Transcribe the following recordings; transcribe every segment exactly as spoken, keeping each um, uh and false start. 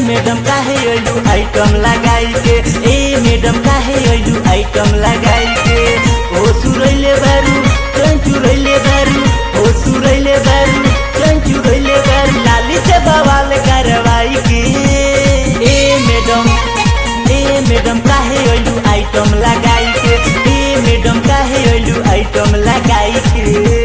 Madam काहे अइलू item लगाई के, ए मैडम काहे अइलू आइटम लगाई के। ओ सुरैले बारू चंचुरैले बारू, ओ सुरैले बारू चंचुरैले बारू, लाली से बवाल करवाई के। ए मैडम ए मैडम काहे अइलू आइटम लगाई के, ए मैडम काहे अइलू आइटम लगाई के।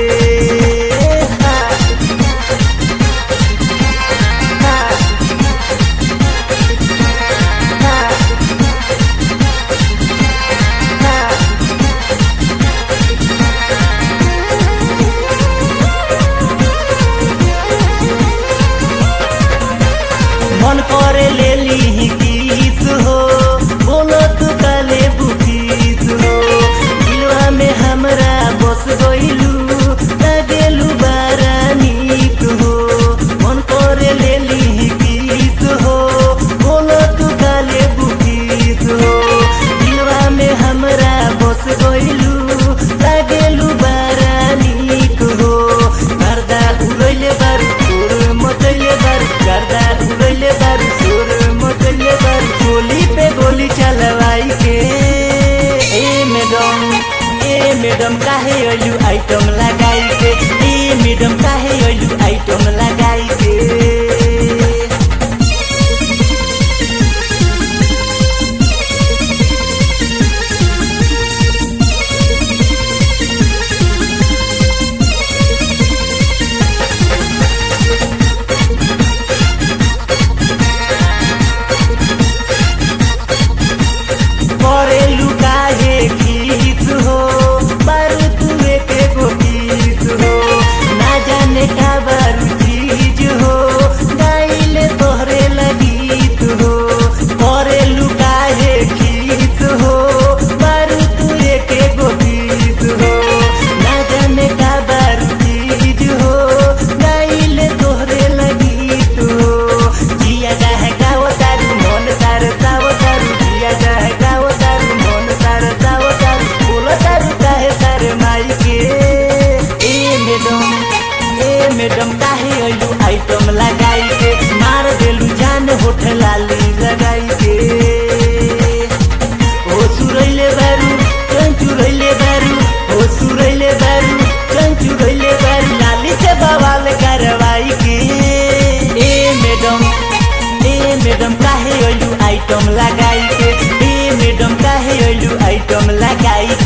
मन करे ले ली किस हो, बोलो तू काले बुकिस हो, दिलवा में हमरा बस गइलू गेलू बारा नीक हो। मन करे ले ली किस हो, बोलो तू काले बुकिस हो, दिलवा में हमरा बस गइलू गेलू बारा नीक हो। गर्दा उड़ैले बारू तोर मचैले बारू, गर्दा उड़ैले बारू तोर मचैले बारू, गोली पे गोली चलवाई के। ए मैडम ए मैडम काहे अइलू आइटम लगाई के, ए मैडम काहे अइलू आइटम लगाई के। करेलू काहे खीस हो, बारू तुए के गो पीस हो, ना जाने का बारू चीज हो, गाइले तोहरे लगीत हो। करेलू काहे खीस हो, बारू तुए के गो पीस हो, ना जाने का बारू चीज हो, गाइले तोहरे लगीत हो। जिया जाहे गाओ तारू मन तार साव तारू, जिया जाहे गाओ तारू मन तार साव तारू, बोलो तारू काहे तार माई के। ए मैडम ए मैडम काहे अइलू आइटम लगाई के, मार देलू जान होठ लाली लगाई के। ओ सुरैले बारू चंचुरैले बारू, ओ सुरैले बारू चंचुरैले बारू, लाली से बवाल करवाई के। ए मैडम ए मैडम काहे अइलू आइटम लगाई के, ए मैडम काहे अइलू आइटम लगाई